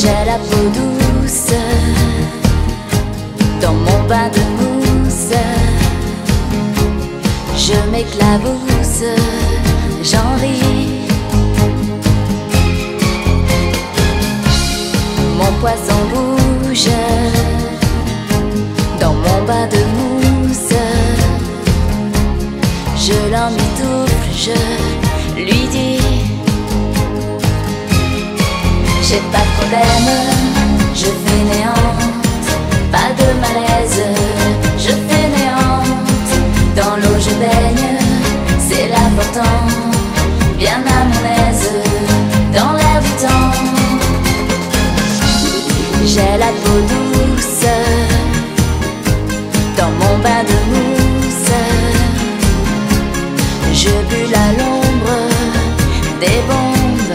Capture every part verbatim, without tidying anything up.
J'ai la peau douce dans mon bain de mousse. Je m'éclabousse, j'en ris. Mon poisson bouge dans mon bain de mousse. Je l'emmitoufle, je lui dis: j'ai pas de problème, je fainéante, pas de malaise, je fainéante. Dans l'eau je baigne, c'est l'important, bien à mon aise, dans l'air du temps. J'ai la peau douce dans mon bain de mousse. Je bulle à l'ombre des bombes.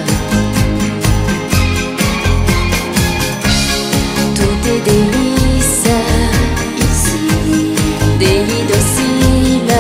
Tout est délice ici, des lits dociles.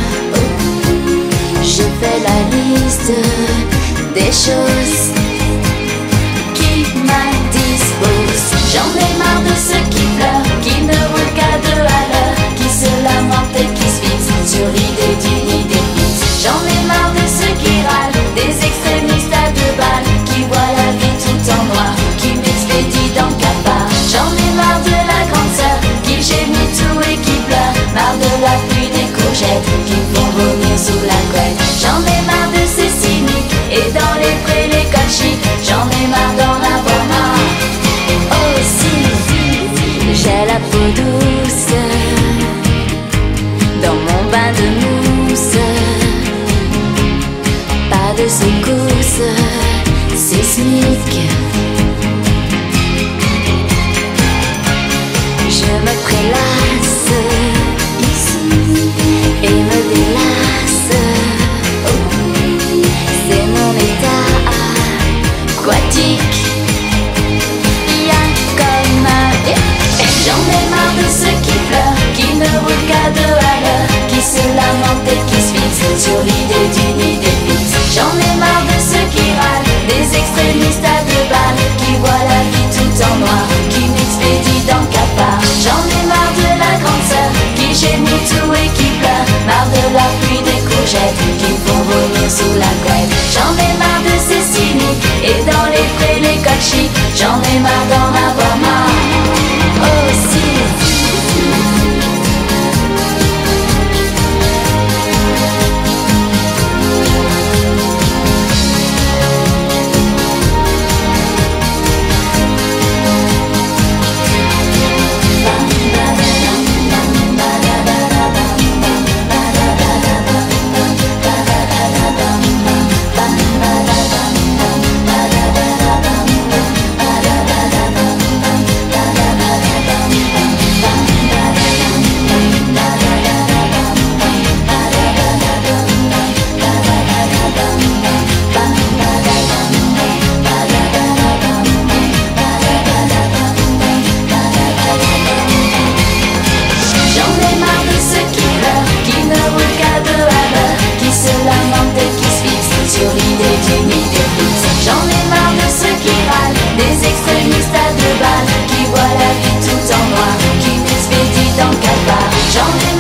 Je fais la liste des choses qui m'indisposent. J'en ai marre de ceux qui pleurent, qui ne roulent qu'à deux à l'heure, qui se lamentent et qui se fixent sur l'idée d'une idée fixe. J'en ai marre de ceux qui râlent, des extrémistes à deux balles, qui voient la vie tout en noir, qui m'expédient dans le cafard. J'en ai marre de la grande sœur, qui gémit tout et qui pleure, marre de la pluie des courgettes, qui me font vomir sous la couette. J'en ai marre de ces cyniques, et dans les prés les cols chics, j'en ai marre d'en avoir marre. Aussi, j'ai la peau douce dans mon bain de mousse. Pas de secousse sismique. Je me prélasse ici et me délasse. C'est mon état aquatique. J'en ai marre de ceux qui pleurent, qui ne roulent qu'à deux à l'heure, qui se lamentent et qui se fixent sur l'idée d'une idée fixe. J'en ai marre de ceux qui râlent, des extrémistes à deux balles, qui voient la vie tout en noir, qui m'expédient dans le cafard. J'en ai marre de la grande sœur, qui gémit tout et qui pleure, marre de la pluie des courgettes, qui me font vomir sous la couette. J'en ai marre de ces cyniques, et dans les prés les cols chics, j'en ai marre d'en avoir marre. Aussi. Sur l'idée d'une idée fixe. J'en ai marre de ceux qui râlent, des extrémistes à deux balles, qui voient la vie tout en noir, qui m'expédient dans le cafard. J'en ai